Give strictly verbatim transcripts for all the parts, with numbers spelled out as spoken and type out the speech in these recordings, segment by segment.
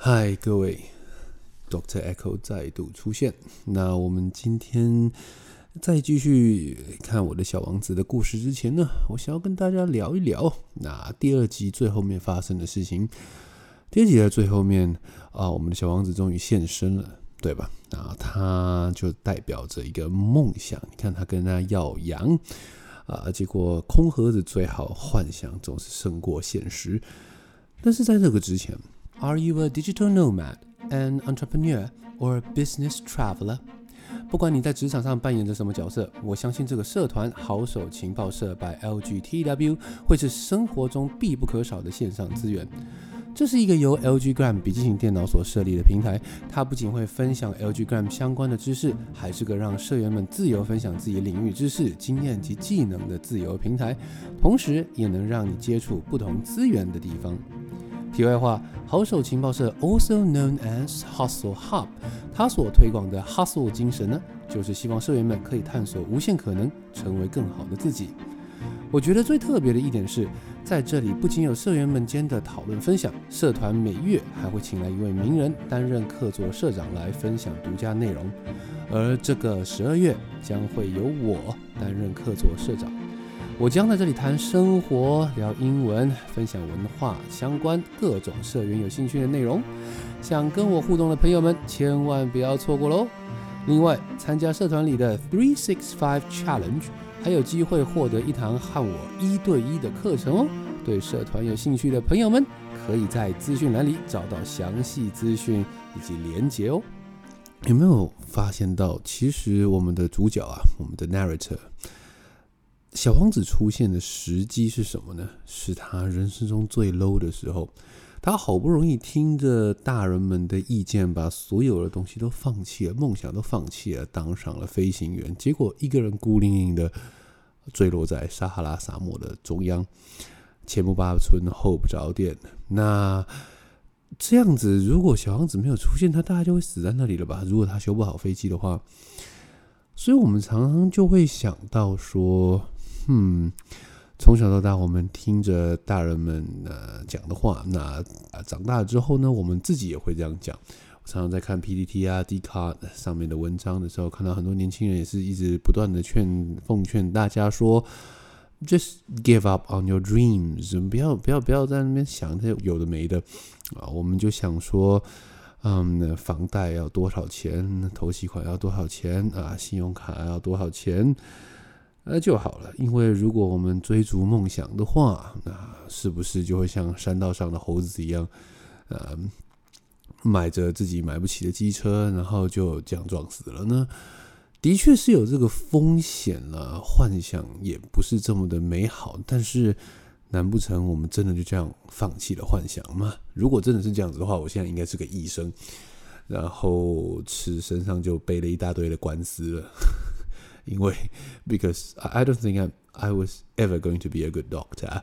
嗨，各位 ，Doctor Echo 再度出现。那我们今天在继续看我的小王子的故事之前呢，我想要跟大家聊一聊那第二集最后面发生的事情。第二集的最后面啊，我们的小王子终于现身了，对吧？那他就代表着一个梦想。你看他跟他要羊啊，结果空盒子最好，幻想总是胜过现实。但是在这个之前。Are you a digital nomad, an entrepreneur, or a business traveler? 不管你在职场上扮演着什么角色，我相信这个社团好手情报社 by L G T W 会是生活中必不可少的线上资源。这是一个由 L G Gram 笔记型电脑所设立的平台，它不仅会分享 L G Gram 相关的知识，还是个让社员们自由分享自己领域知识、经验及技能的自由平台，同时也能让你接触不同资源的地方。题外话，好手情报社 also known as Hustle Hub， 它所推广的 Hustle 精神呢，就是希望社员们可以探索无限可能，成为更好的自己。我觉得最特别的一点是，在这里不仅有社员们间的讨论分享，社团每月还会请来一位名人担任客座社长来分享独家内容，而这个十二月将会由我担任客座社长。我将在这里谈生活、聊英文、分享文化相关各种社员有兴趣的内容，想跟我互动的朋友们千万不要错过咯。另外，参加社团里的三六五 Challenge 还有机会获得一堂和我一对一的课程哦。对社团有兴趣的朋友们，可以在资讯栏里找到详细资讯以及连结哦。有没有发现到，其实我们的主角啊，我们的 narrator小王子出现的时机是什么呢？是他人生中最 low 的时候，他好不容易听着大人们的意见，把所有的东西都放弃了，梦想都放弃了，当上了飞行员，结果一个人孤零零的坠落在撒哈拉沙漠的中央，前不着村后不着店。那这样子，如果小王子没有出现，他大概就会死在那里了吧？如果他修不好飞机的话，所以我们常常就会想到说，嗯，从小到大，我们听着大人们呃讲的话，那、呃、长大了之后呢，我们自己也会这样讲。我常常在看 P T T 啊、Dcard 上面的文章的时候，看到很多年轻人也是一直不断的劝奉劝大家说 ，just give up on your dreams， 不要不要不要在那边想这有的没的啊，我们就想说。嗯，房贷要多少钱？头期款要多少钱啊？信用卡要多少钱？呃就好了。因为如果我们追逐梦想的话，那是不是就会像山道上的猴子一样，呃，买着自己买不起的机车，然后就这样撞死了呢？的确是有这个风险了，幻想也不是这么的美好，但是。难不成我们真的就这样放弃了幻想吗？如果真的是这样子的话，我现在应该是个医生，然后是身上就背了一大堆的官司了。因为 because I don't think I, I was ever going to be a good doctor.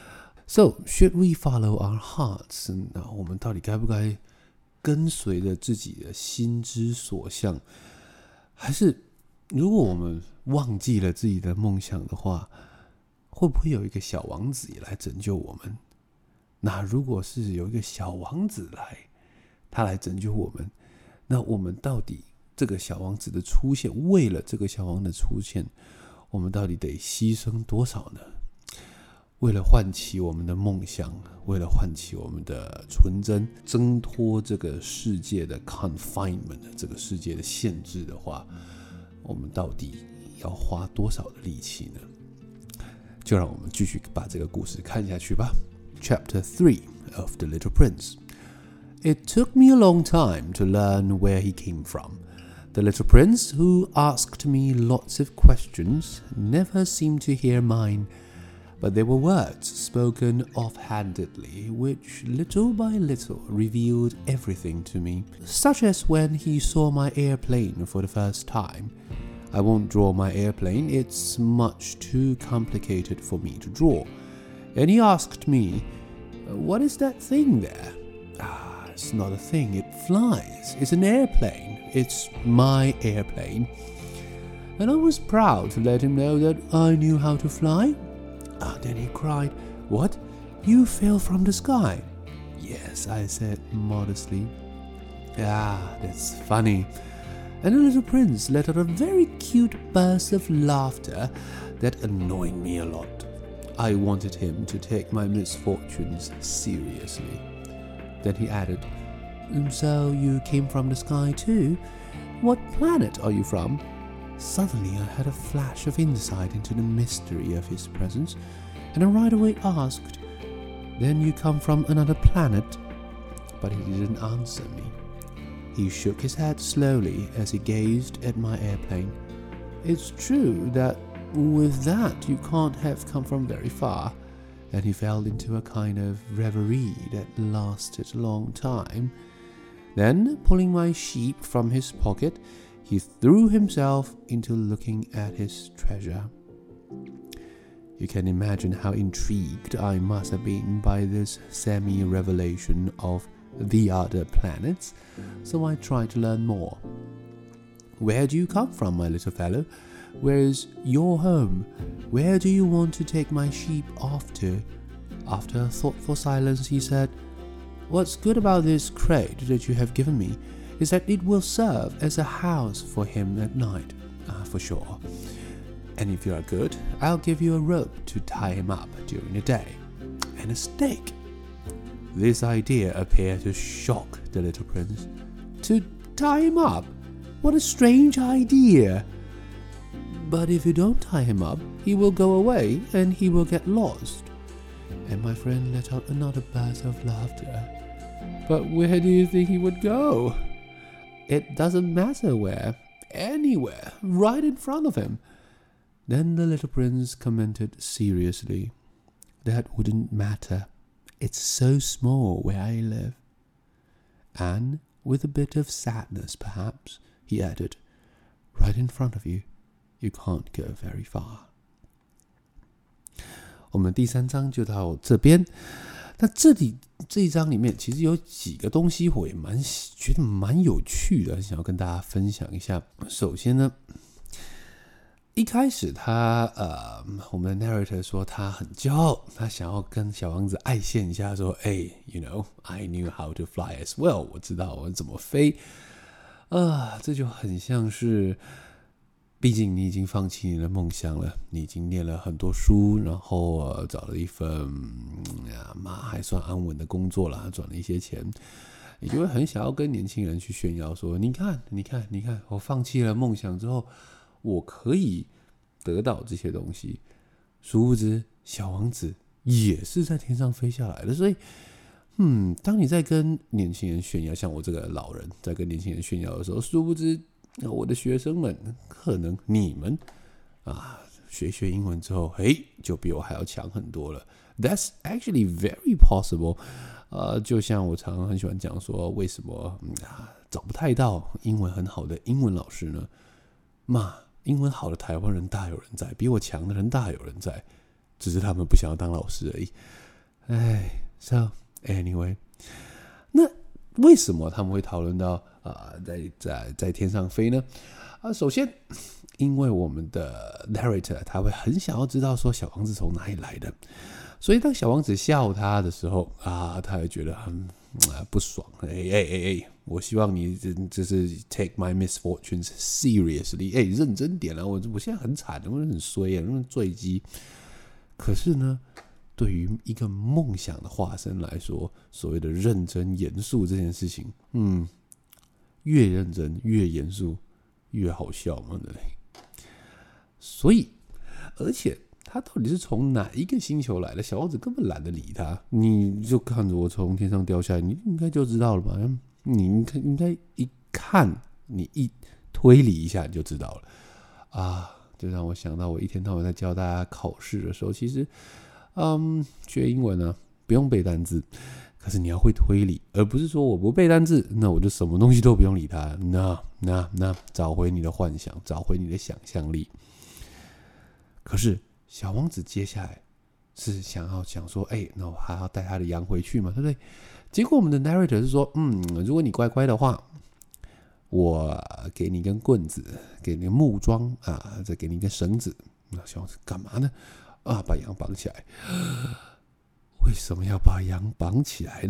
So should we follow our hearts? 那我们到底该不该跟随着自己的心之所向？还是如果我们忘记了自己的梦想的话？会不会有一个小王子也来拯救我们？那如果是有一个小王子来，他来拯救我们，那我们到底这个小王子的出现，为了这个小王子的出现，我们到底得牺牲多少呢？为了唤起我们的梦想，为了唤起我们的纯真，挣脱这个世界的 confinement， 这个世界的限制的话，我们到底要花多少的力气呢？就让我们继续把这个故事看下去吧。Chapter three of The Little Prince. It took me a long time to learn where he came from. The little prince, who asked me lots of questions, never seemed to hear mine. But there were words spoken offhandedly, which little by little revealed everything to me, such as when he saw my airplane for the first time.I won't draw my airplane, it's much too complicated for me to draw. And he asked me, what is that thing there? Ah, it's not a thing, it flies. It's an airplane. It's my airplane. And I was proud to let him know that I knew how to fly. Ah, then he cried, what? You fell from the sky? Yes, I said, modestly. Ah, that's funny. And the little prince let out a very cute burst of laughter that annoyed me a lot. I wanted him to take my misfortunes seriously. Then he added, "So you came from the sky too? What planet are you from?" Suddenly I had a flash of insight into the mystery of his presence, and I right away asked, "Then you come from another planet?" But he didn't answer me. He shook his head slowly as he gazed at my airplane. "It's true that with that you can't have come from very far." And he fell into a kind of reverie that lasted a long time. Then, pulling my sheep from his pocket, he threw himself into looking at his treasure. You can imagine how intrigued I must have been by this semi-revelation of the other planets, so I tried to learn more. "Where do you come from, my little fellow? Where is your home? Where do you want to take my sheep off to?" After a thoughtful silence, he said, "What's good about this crate that you have given me is that it will serve as a house for him at night, uh, for sure. And if you are good, I'll give you a rope to tie him up during the day, and a stake." This idea appeared to shock the little prince. "To tie him up? What a strange idea!" "But if you don't tie him up, he will go away and he will get lost." And my friend let out another burst of laughter. "But where do you think he would go?" "It doesn't matter where. Anywhere. Right in front of him." Then the little prince commented seriously, "That wouldn't matter. It's so small where I live." And, with a bit of sadness perhaps, he added, "Right in front of you, you can't go very far." 我们第三章就到这边。那这里这一章里面其实有几个东西我也蛮觉得蛮有趣的，想要跟大家分享一下。首先呢，一开始他呃，我们的 narrator 说他很骄傲，他想要跟小王子爱现一下，说：“哎 ，you know, I knew how to fly as well， 我知道我怎么飞。”啊，这就很像是，毕竟你已经放弃你的梦想了，你已经念了很多书，然后、呃、找了一份啊嘛还算安稳的工作啦，赚了一些钱，你就会很想要跟年轻人去炫耀说：“你看，你看，你看，我放弃了梦想之后。”我可以得到这些东西，殊不知小王子也是在天上飞下来的。所以，嗯，当你在跟年轻人炫耀，像我这个老人在跟年轻人炫耀的时候，殊不知我的学生们，可能你们啊学学英文之后，嘿，就比我还要强很多了。That's actually very possible。呃，就像我常常很喜欢讲说，为什么、嗯啊、找不太到英文很好的英文老师呢？嘛。英文好的台湾人大有人在，比我强的人大有人在，只是他们不想要当老师而已。哎 ，so anyway， 那为什么他们会讨论到啊、呃，在在在天上飞呢？啊，首先，因为我们的 narrator 他会很想要知道说小王子从哪里来的，所以当小王子笑他的时候啊，他会觉得很、啊、不爽。哎哎哎哎！我希望你就是 take my misfortunes seriously， 哎，认真点了、啊，我我现在很惨，我很衰啊，那么坠机。可是呢，对于一个梦想的化身来说，所谓的认真严肃这件事情，嗯，越认真越严肃越好笑嘛，对不对？所以，而且他到底是从哪一个星球来的？小王子根本懒得理他，你就看着我从天上掉下来，你应该就知道了吧？你应该一看，你一推理一下你就知道了啊！就让我想到我一天到晚在教大家考试的时候，其实，嗯，学英文呢、啊、不用背单字，可是你要会推理，而不是说我不背单字，那我就什么东西都不用理它。那那那，找回你的幻想，找回你的想象力。可是小王子接下来是想要想说，哎、欸，那我还要带他的羊回去嘛，对不对？结果我们的 narrator 是说，嗯，如果你乖乖的话，我给你一根棍子，给你个木桩啊，再给你一根绳子。那小王子干嘛呢？啊，把羊绑起来。为什么要把羊绑起来呢？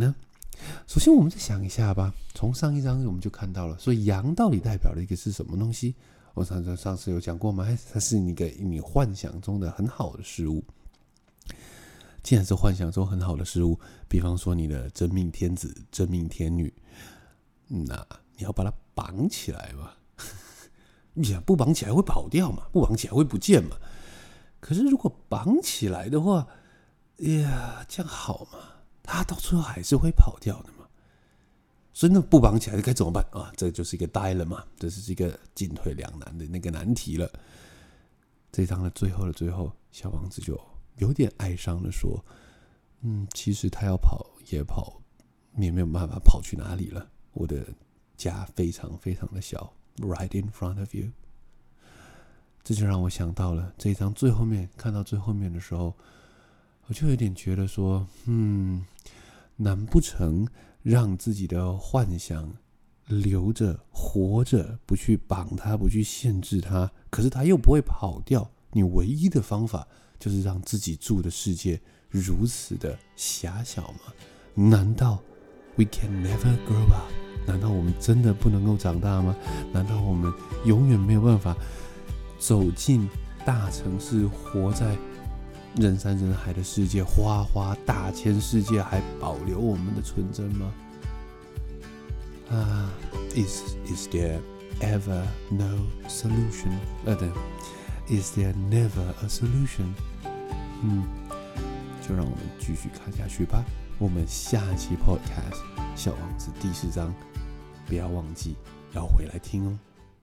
首先，我们再想一下吧。从上一章我们就看到了，所以羊到底代表了一个是什么东西？我上次上次有讲过吗？它是你个你幻想中的很好的事物。既然是幻想中很好的事物，比方说你的真命天子、真命天女，那你要把它绑起来嘛？你想不绑起来会跑掉嘛？不绑起来会不见嘛？可是如果绑起来的话，呀，这样好吗？他到最后还是会跑掉的嘛。所以那不绑起来该怎么办啊？这就是一个 dilemma， 这是一个进退两难的那个难题了。这一章的最后的最后，小王子就有点哀伤的说：“嗯，其实他要跑也跑，也没有办法跑去哪里了。我的家非常非常的小 ，right in front of you。”这就让我想到了这一章最后面，看到最后面的时候，我就有点觉得说，嗯，难不成让自己的幻想留着活着，不去绑它，不去限制它，可是它又不会跑掉。你唯一的方法就是让自己住的世界如此的狭小吗？难道 we can never grow up？ 难道我们真的不能够长大吗？难道我们永远没有办法走进大城市，活在人山人海的世界，花花大千世界，还保留我们的纯真吗？啊 ，is is there ever no solution？ 呃，对 ，is there never a solution？ 嗯，就让我们继续看下去吧。我们下期 podcast《小王子》第四章，不要忘记要回来听哦。